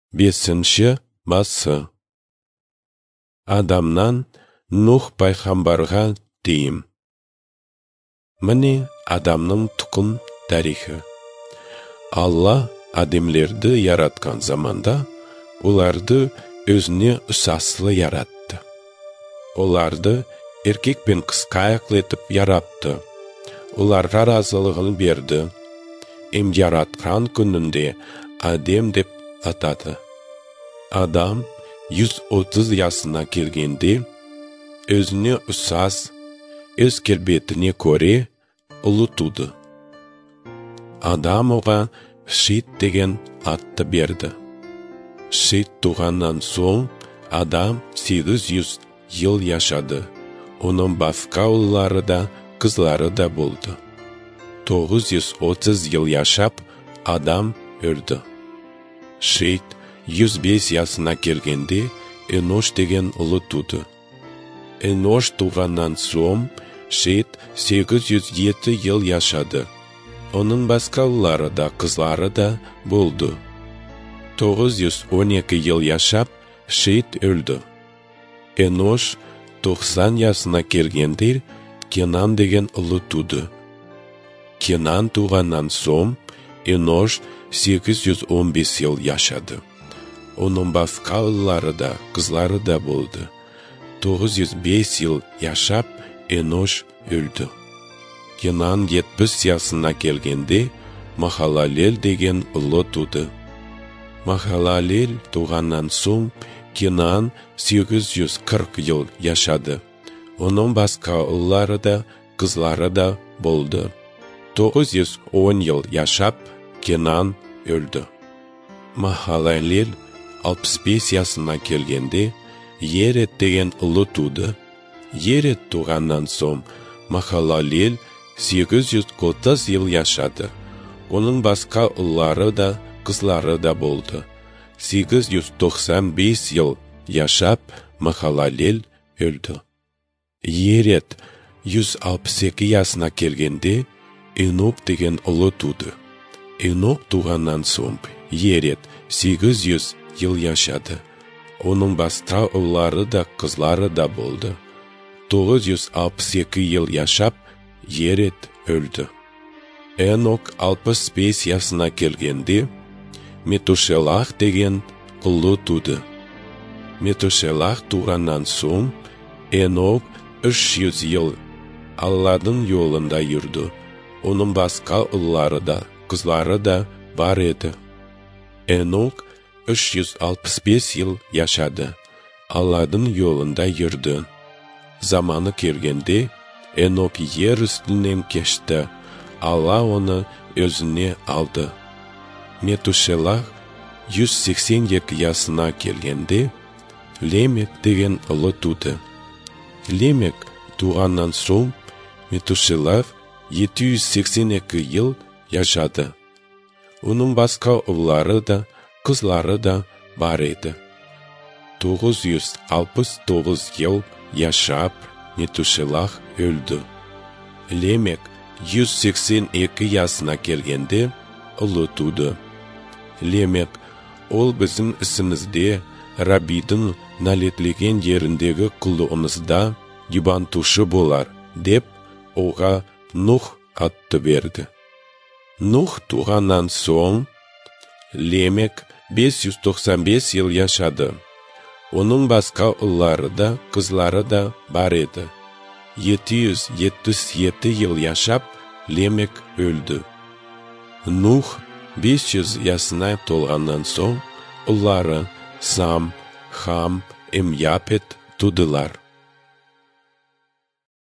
5 басы. Адамнан Нух пайғамбарға дейін. Міне адамның тұқым тарихы. Алла адамлерді яратқан заманда, оларды өзіне ұсаслы яратты. Оларды еркек пен қысқа аяқлы етіп яратты. Оларға разылығын берді. Яратқан күнінде Адем деп атады. Адам 130 жасына келгенде, өзіне ұсас, өз келбетіне көре ұлы туды. Адам оған Шит деген атты берді. Шит туғаннан соң Адам 800 жыл яшады. Оның басқа ұллары да, қызлары да болды. 930 жыл яшап, Адам өлді. Шит 105 жасына келгенде Энош деген ұлы туды. Энош туғаннан соң Шит 807 жыл яшады. Оның басқа ұллары да, қызлары да болды. 912 жыл яшап, Шит өлді. Энош 90 жасына келгенде Кенан деген ұлы туды. Кенан туғаннан соң Энош 815 жыл яшады. Оның басқа ұллары да, қызлары да болды. 905 жыл яшап, Энош өлді. Кенан 70 жасына келгенде Махалалел деген ұлы туды. Махалалел туғаннан соң Кенан 840 жыл яшады. Оның басқа ұллары да, қызлары да болды. 910 жыл яшап, Кенан өлді. Махалалел 65 жасына келгенде Ерет деген ұлы туды. Ерет туғаннан соң Махалалел 830 жыл яшады. Оның басқа ұллары да, қызлары да болды. 895 жыл яшап, Махалалел өлді. Ерет 162 жасына келгенде Энок деген ұлы туды. Энок туғаннан соң Ерет 800 жыл яшады. Оның басқа ұллары да, қызлары да болды. 962 жыл яшап, Ерет өлді. Энок 65 жасына келгенде Метушелах деген ұлы туды. Метушелах туғаннан соң Энок 300 жыл Алладың жолында жүрді. Оның басқа ұллары да, қызлары да бар еді. Энок 365 жыл яшады. Алладың жолында жүрді. Заманы келгенде Энок ер үстінен кешті. Алла оны өзіне алды. Метушелах 182 жасына келгенде Лемек деген ұлы туды. Лемек туғаннан соң Метушелах 782 жыл яшады. Оның басқа ұллары да, қызлары да бар еді. 969 жыл яшап, Метушелах өлді. Лемек 182 жасына келгенде ұлы туды. Лемек, ол біздің ісімізде, Раббидің нәлетлеген жеріндегі құлдығымызда юбантушы болар, деп оға Нух атты берді. Нух туғаннан соң Лемек 595 жыл яшады. Оның басқа ұллары да, қызлары да бар еді. 777 жыл яшап, Лемек өлді. Нух 500 жасына толғаннан соң ұллары Сам, Хам, Япет тудылар.